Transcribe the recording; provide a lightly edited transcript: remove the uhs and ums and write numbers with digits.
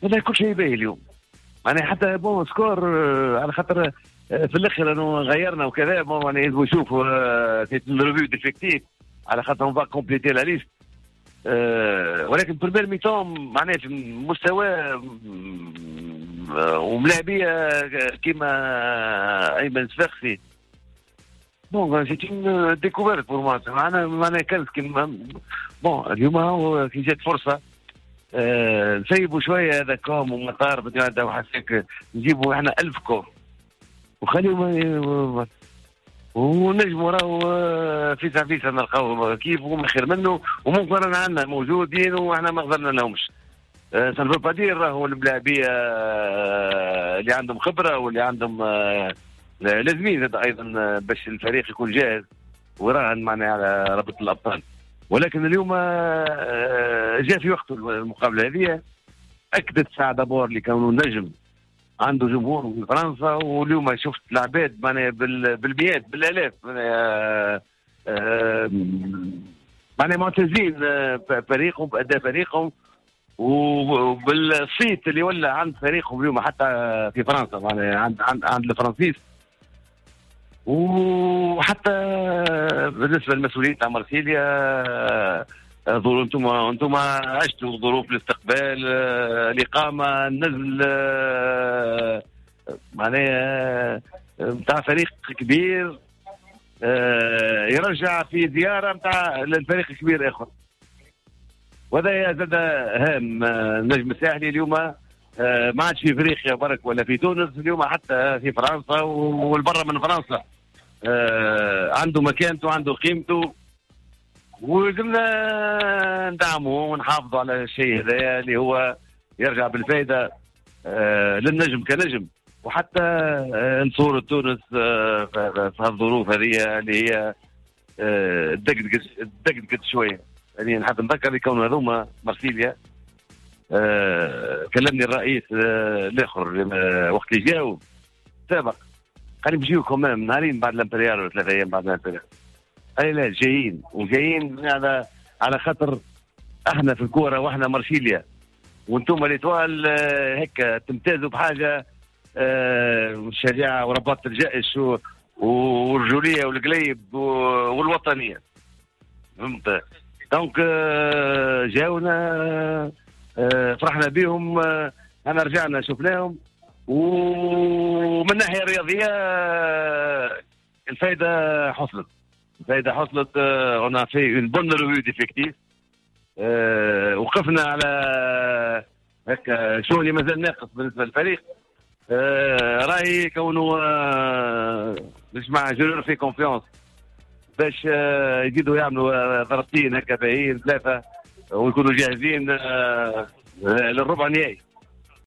والله كل شيء باهي اليوم. يعني حتى بون سكور على خاطر في الاخر انه غيرنا وكذا بون يعني يلزموا يشوفوا في الريفيو ديفيكتيف على خاطر اون با كومبليتي لا ليست. ولكن بريمير ميتون معناها في مستوى وملاعبيه كيما ايمن سفاخسي بون سيت اون ديكوفيرت بور موا. معناها كانت كيما بون اليوم هو كي جات فرصه نسيبوا شويه هذا كوم ومطار بدنا وحسيك نجيبوا احنا 1000 كوم وخليهم ونجموا راهو فيسا فيسا نلقاو كيف وما خير منه وممكن رانا عندنا موجودين واحنا ما غزرنا لهمش. سانفو با دير راهو الملاعبيه اللي عندهم خبره واللي عندهم لازمين ايضا باش الفريق يكون جاهز وراهن معناها على رابطه الابطال. ولكن اليوم جاء في وقت المقابله هذه اكدت سعد بور اللي كونه نجم عنده جمهور في فرنسا. واليوم شفت العباد معناها بالمئات بالالاف معناها معتزين فريقهم باداء فريقهم وبالصيت اللي ولا عند فريقهم اليوم حتى في فرنسا معناها عند الفرنسيس. وحتى بالنسبه للمسؤولين تاع مارسيليا انتم عشتوا ظروف الاستقبال الاقامه النزل معناها نتاع فريق كبير يرجع في زياره نتاع للفريق كبير اخر. وهذا زاد هام. النجم الساحلي اليوم ما عادش في افريقيا برك ولا في تونس اليوم حتى في فرنسا والبرة من فرنسا عنده مكانته وعنده قيمته. ولازمنا ندعمه ونحافظوا على الشيء هذا اللي هو يرجع بالفائده للنجم كنجم وحتى نصور تونس في هالظروف هذه اللي هي دقدقت شويه. يعني نحب نذكر يكونوا هذوما مارسيليا كلمني الرئيس الاخر وقت اللي جاوا سابق قال بيجيو كمان نهارين بعد الامبريال ولا 3 ايام بعد الامبريال. اي لا جايين وجايين على خاطر احنا في الكوره واحنا مارسيليا وانتم الاتوال هيك تمتازوا بحاجه الشجاعه ورباط الجأش والرجوليه والقليب والوطنيه. فهمت؟ دونك جاونا فرحنا بهم. انا رجعنا شفناهم ومن ناحيه رياضيه الفائده حصلت. الفائده حصلت. انا في اون بون ريفيو ديفيكتيف. وقفنا على هكا شو اللي مازال ناقص بالنسبه للفريق. راهي كونه نجمع جرور في كونفيونس باش يزيدوا يعملوا ضربتين هكا باهيين 3 ويكونوا جاهزين للربع النهائي.